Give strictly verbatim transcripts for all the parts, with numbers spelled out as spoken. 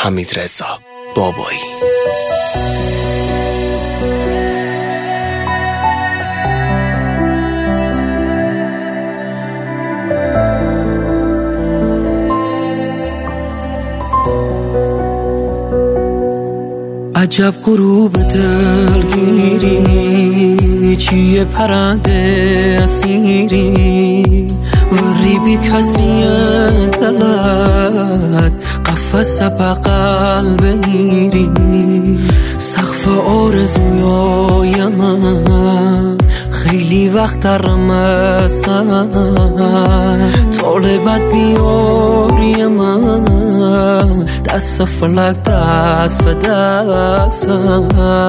حمیدرضا بابایی. عجب غروب دلگیری، چیه پرنده اسیری، وری بی کسی دلت قفص بغل بگیری. سقف آرزوی من خیلی وقت رمسن، طالبت بیاری من دست فلک دست به دستم.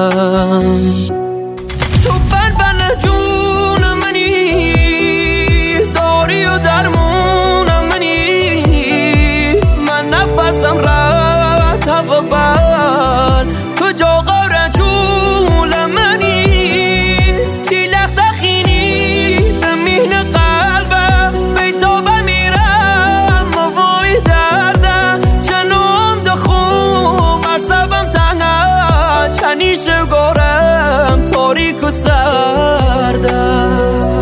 تو بلبل جون منی، داری و درمون منی، من نفسم رفت هوا بر تو جا غور جول منی. چی لخت خینی به مهن قلبم، بیتا بمیرم وای دردم. جنوم دخوم مرسبم تنگم، چنیش گورم تاریک و سردم.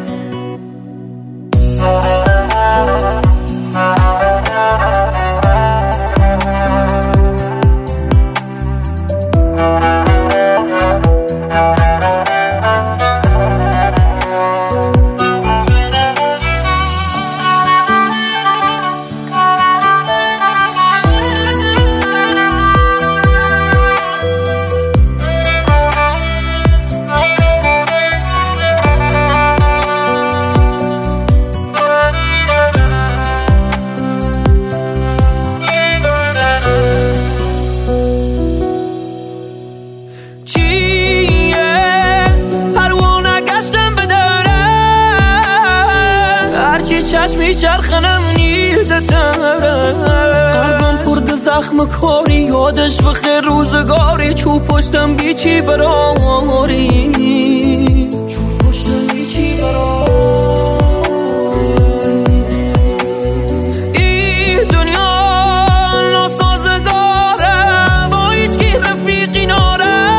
چشمی چرخنم نیده تره، قلبم پرد زخم کاری، یادش بخیر روزگاری. چو پشتم بیچی براری، چو پشتم بیچی براری. ای دنیا ناسازگاره، با هیچ کی رفیقی ناره.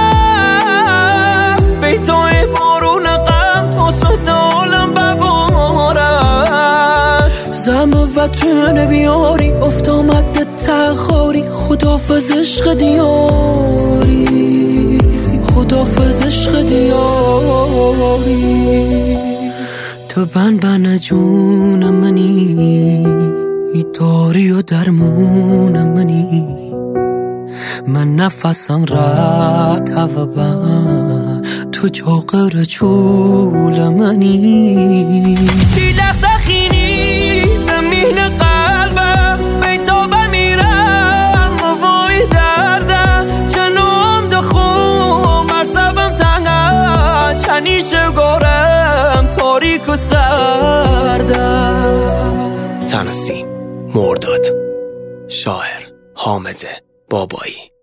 بیتای بارون غم تا صد عالم بباره. زم وطن بیاری افت آمد تخاری، خدافظ عشق دیاری، خدافظ عشق دیاری. تو بن بن جون منی، داری و درمون منی، من نفسم رات هوا بر تو جا غیر چول منی. چی لخت خینی به مهن قلبم، بیتا بمیرم وای دردم. جنوم دخوم مرسبم تنگم، چنیش گورم تاریک و سردم. تنظیم مرداد، شاعر حامد بابایی.